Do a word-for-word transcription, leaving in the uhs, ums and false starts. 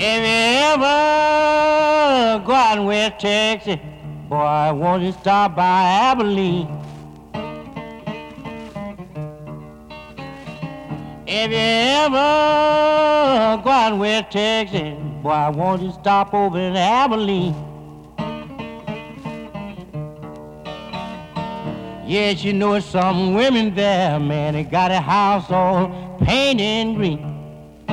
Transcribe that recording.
If you ever go out in West Texas, boy, won't you stop by Abilene? If you ever go out in West Texas, boy, won't you stop over in Abilene? Yes, you know some women there, man, they got a house all painted green.